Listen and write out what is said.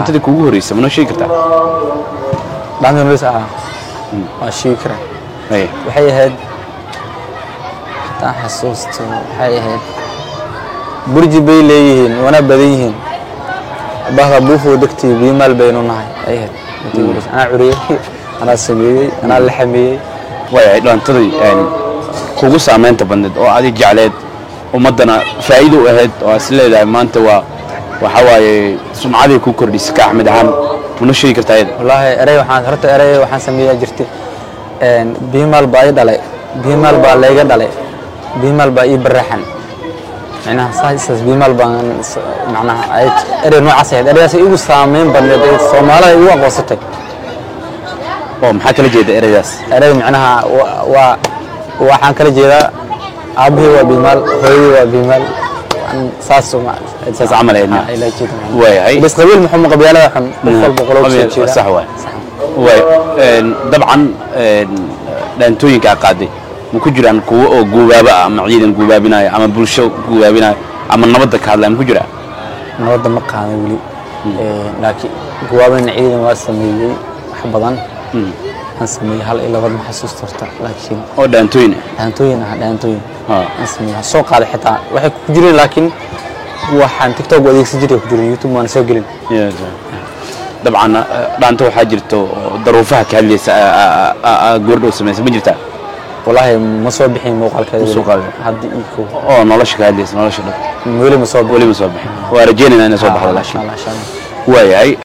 dhaantadii kuugu horeysay ma sheegi kartaa dhaantan wees waa sheegi karaa waxay ahayd taa xasuusto waxay ahayd burji bay leeyihiin wana badan yihiin bahda buufo degtay biimal baynu nahay ay ahayd ana curiyay ana sameeyay ana la xameeyay way dhaantadii kuugu saameynta bandad oo aad jecleed umadana faa'iido u ahayd oo asleedahay maanta waxa waaye sumcadii ku kordhisay ka Axmed ahaan una sheegi kartaa wallahi eray waxaan sameeyay jirtay biimal baa dhalay biimal baa leega dhalay biimal baa ii baraxan macnaha saas biimal baan macnaha ay eray noocaas ah eraydaas igu saameyn bandad Soomaalida igu aqoonsatay oo maxaa kala jeeda eraydaas eray macnaha waxaan kala jeedaa أبي وبمال خوي وبمال ساسو ما ساس عمل هنا إلى كده واي بس قبيل محمد قبيلة حم بفضل بقولك صح واي طبعا دانتوين كعقادي مكجران كوا جوابا معيدا جوابنا أما بلشوا جوابنا أما نبضك هذا مكجرا نبض مقهى ولي لكن جوابنا عيدا واسمي حبضان أسمي هل إلا غد محسوس ترتاح لكن أو دانتوين أسمي السوق على حتى واحد كجري لكن وحن تيك توك وديك سجري كجري يوتيوب ما نسجلين طبعا دانتو حاجرتو ظروفها كهلي جوردو سميس بجرتها والله مصابيحين موقع كذا هدي إيكو نلاش كهلي نلاش ولي مصابيح ورجينا أنا صباح الله شيء واي